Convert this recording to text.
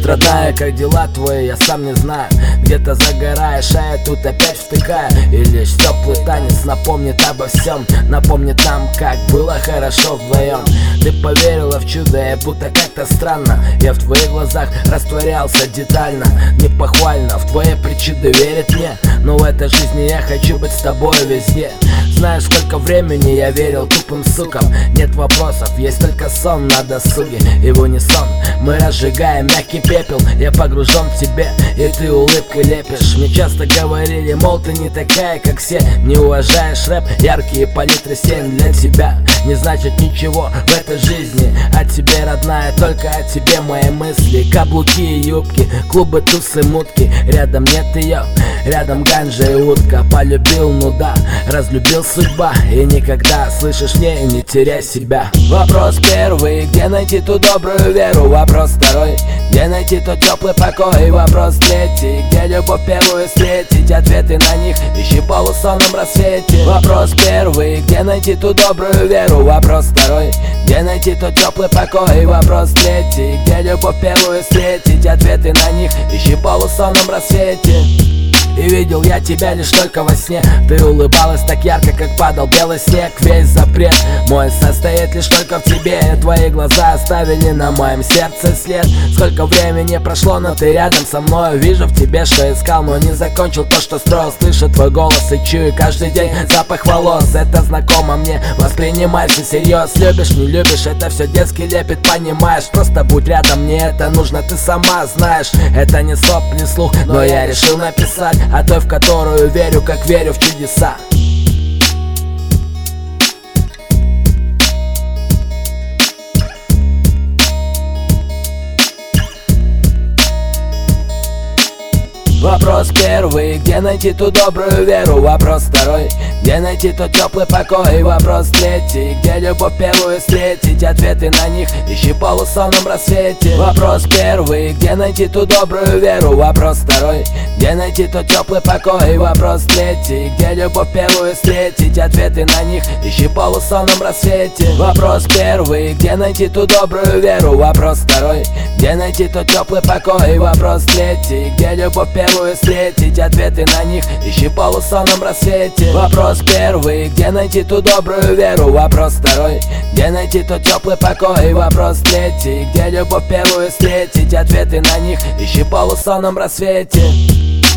родная, как дела твои, я сам не знаю. Где-то загораешь, а я тут опять втыкаю. И лишь теплый танец напомнит обо всем, напомнит нам, как было хорошо вдвоем. Ты поверила в чудо, и будто как-то странно я в твоих глазах растворялся детально. Не похвально в твои причуды верить мне, но в этой жизни я хочу быть с тобой везде. Знаешь, сколько времени я верил тупым сукам. Нет вопросов, есть только сон на досуге. И в унисон мы разжигаем мягкий пепел. Я погружен в тебе, и ты улыбкой лепишь. Мне часто говорили, мол, ты не такая, как все. Не уважаешь рэп, яркие палитры 7 для тебя не значит ничего в этой жизни. О тебе, родная, только о тебе мои мысли. Каблуки и юбки, клубы, тусы, мутки. Рядом нет ее, рядом ганжа и утка. Полюбил, ну да, разлюбил судьба. И никогда, слышишь, не теряй себя. Вопрос первый, где найти ту добрую веру? Вопрос второй, где найти тот теплый покой? Вопрос третий, где любовь первую встретить? Ответы на них ищи в полусонном рассвете. Вопрос первый, где найти ту добрую веру? Вопрос второй, где найти тот теплый покой? Вопрос третий, где любовь первую встретить? Ответы на них ищи в полусонном рассвете. И видел я тебя лишь только во сне. Ты улыбалась так ярко, как падал белый снег. Весь запрет мой состоит лишь только в тебе. Твои глаза оставили на моем сердце след. Сколько времени прошло, но ты рядом со мной. Вижу в тебе, что искал, но не закончил то, что строил. Слышу твой голос и чую каждый день запах волос. Это знакомо мне, воспринимай все всерьез. Любишь, не любишь, это все детский лепет, понимаешь. Просто будь рядом, мне это нужно, ты сама знаешь. Это не сопли слух, но я решил написать о той, в которую верю, как верю в чудеса. Вопрос первый, где найти ту добрую веру? Вопрос второй, где найти тот теплый покой? Вопрос третий, где любовь первую встретить? Ответы на них ищи в полусонном рассвете. Вопрос первый, где найти ту добрую веру? Вопрос второй, где найти тот теплый покой? Вопрос третий, где любовь первую встретить? Ответы на них ищи в полусонном рассвете. Вопрос первый, где найти ту добрую веру? Вопрос второй, где найти тот теплый покой? Вопрос третий, где любовь первую встретить? Ответы на них ищи в полусонном рассвете. Вопрос первый, где найти ту добрую веру? Вопрос второй, где найти тот теплый покой? Вопрос третий, где любовь первую встретить? Ответы на них ищи в полусонном рассвете.